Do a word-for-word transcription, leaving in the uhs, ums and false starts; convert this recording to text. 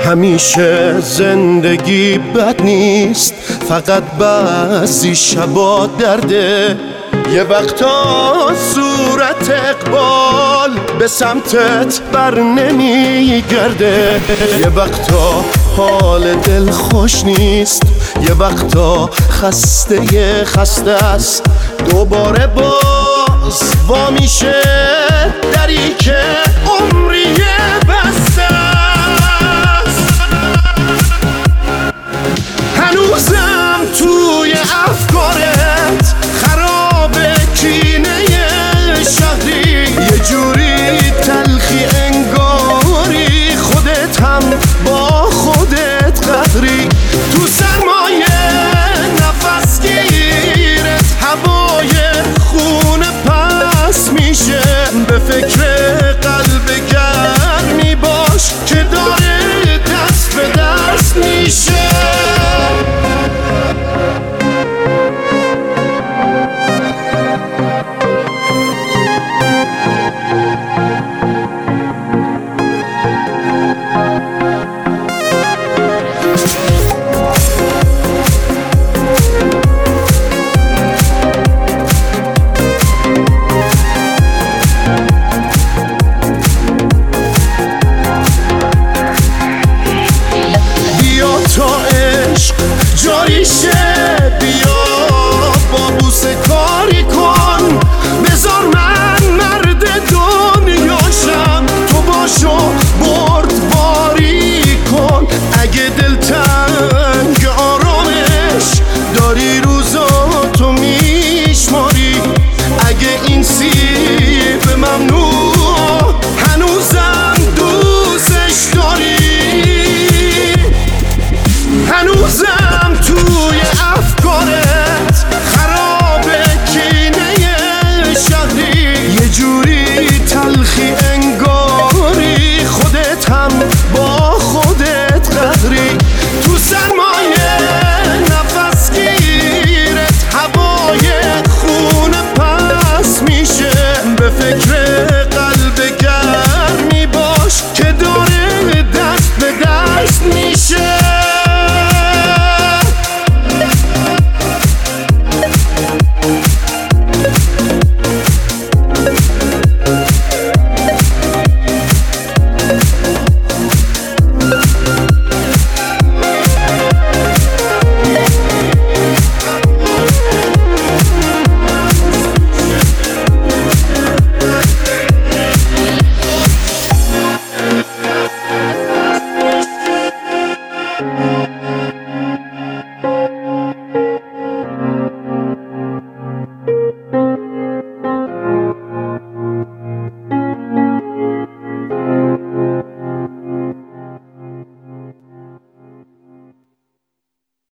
همیشه زندگی بد نیست، فقط بعضی شبا درده. یه وقتا صورت اقبال به سمتت بر نمیگرده، یه وقتا حال دل خوش نیست، یه وقتا خسته خسته است. دوباره باز وا میشه دری که عمری بسته است. هنوزم توی افکارت خراب کینه شهری، یه جوری تلخی انگاری خودت هم با خودت قهری. تو سرمایه نفس گیرت هوای خونه پس میشه، به فکر قلب گرمی باش که داره دست به دست میشه. جاری شه بیا با بوسه کاری کن، بذار من مرد دنیاشم، تو باشو بردباری کن. اگه دلتنگ آرامش داری روزاتو میشماری، اگه این سیب ممنوع هنوزم دوستش داری، هنوزم توی افکارت خراب کینه شهری، یه جوری تلخی انگاری خودت هم با خودت قهری. تو سرمایه نفس گیرت هوای خونه پس میشه، به فکر قلب گرمی باش که داره دست به دست میشه. Thank you.